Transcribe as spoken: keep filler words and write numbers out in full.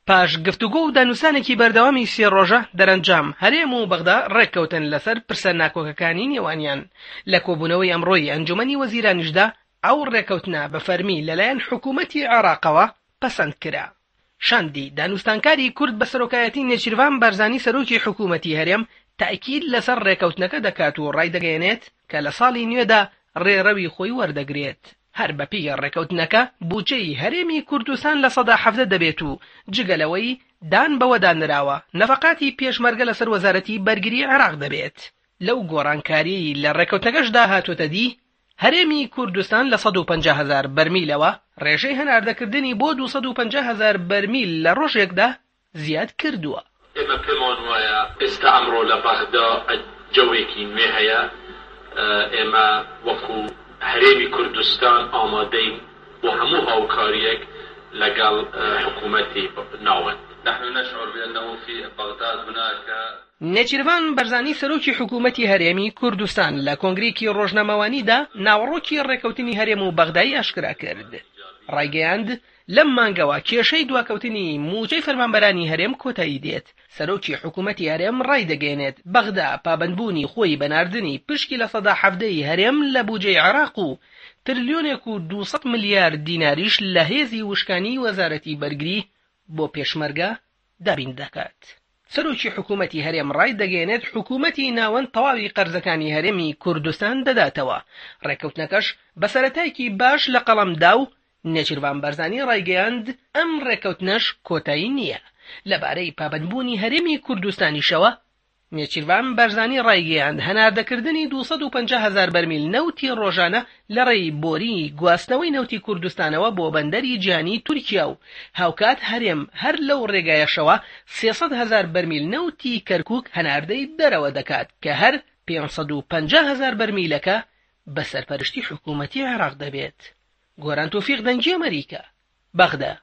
پاش گفتوگۆ و دانووسانێکی بەردەوامی سێ ڕۆژە دەرەنجام هەرێم و بەغدا ڕێککەوتن لەسەر پرسە ناکۆکەکانی نێوانیان. لە کۆبوونەوەی ئەمڕۆی ئەنجومەنی وەزیرانیشدا ئەو ڕێککەوتنە بە فەرمی لەلایەن حکوومەتی عێراقەوە پەسەند کرا. شاندی دانوستانکاری کورد بە سەرۆکایەتی نێچیروان بارزانی سەرۆکی حکوومەتی هەرێم تاکید لەسەر ڕێککەوتنەکە دەکات و ڕایدەگەیەنێت کە لە ساڵی نوێدا ڕێڕەوی خۆی وەردەگرێت. هەر بەپێی ڕێککەوتنەکە بودجەی هەرێمی کوردستان لە سەدا حەڤدە دەبێت و جگەلەوەی دان بەوەدانراوە نەفەقاتی پێشمەرگە لەسەر وەزارەتی بەرگری عێراق دەبێت. لەو گۆڕانکاری لە ڕێککەوتنەکەشدا هاتوۆتە دی هەرێمی کوردستان لە سەد و پەنجا هەزار بەرمیلەوە ڕێژەی هەناردەکردنی بۆ دووسەد و پەنجا هەزار بەرمیل لە ڕۆژێکدا زیاد کردووە. ئێمە پێمان وایە ئێستا ئەمڕۆ لە بەغدا جەوێکی نوێ هەیە. ئێمە وەکو هەرێمی کوردستان ئامادەین بۆ هەموو هاوکاریەک لەگەڵ حکوومەتی ناوەند. نحن نشعر بأنه في بغداد هناك نێچیروان بەرزانی سەرۆکی حکوومەتی هەرێمی کوردستان لە کۆنگرێکی ڕۆژنامەوانیدا ناوەڕۆکی ڕێکەوتنی هەرێم و بەغدای ئاشکرا کرد. ڕایگەیاند لەم مانگەوە کێشەی دواکەوتنی موچەی فەرمانبەرانی هەرێم کۆتایی دێت. سەرۆکی حکوومەتی هەرێم ڕایدەگەێنێت بەغدا پابەندبوونی خۆی بەناردنی پشکی لە سەدا حەڤدەی هەرێم لە بودجەی عێراق و تریلیۆنێک و دووسەد ملیار دیناریش لە هێزی وشکانی وەزارەتی بەرگری بۆ پێشمەرگە دابین دەکات. سەرۆکی حکوومەتی هەرێم ڕایدەگەێنێت حکوومەتی ناوەند تەواوی قەرزەکانی هەرێمی کوردستان دەداتەوە. ڕێکەوتنەکەش بە سەرەتایەکی باش لە قەڵەمدا و نێچیروان بەرزانی ڕایگەیاند ئەم ڕێکەوتنەش کۆتایی نییە. لەبارەی پابەندبوونی هەرێمی کوردستانیشەوە نێچیروان بەرزانی ڕایگەیاند هەناردەکردنی دووسەد و پەنجا هەزار بەرمیل نەوتی ڕۆژانە لە ڕێی بۆری گواستنەوەی نەوتی کوردستانەوە بۆ بەندەری جیهانی تورکیا و هاوکات هەرێم هەر لەو ڕێگایەشەوە سێسەد هەزار بەرمیل نەوتی کەرکووک هەناردەی دەرەوە دەکات کە هەر پێنجسەد و پەنجا هەزار بەرمیلەکە بە سەرپەرشتی حکوومەتی عێراق دەبێت. گۆران تۆفیق دەنگی ئەمەریکا، بەغدا.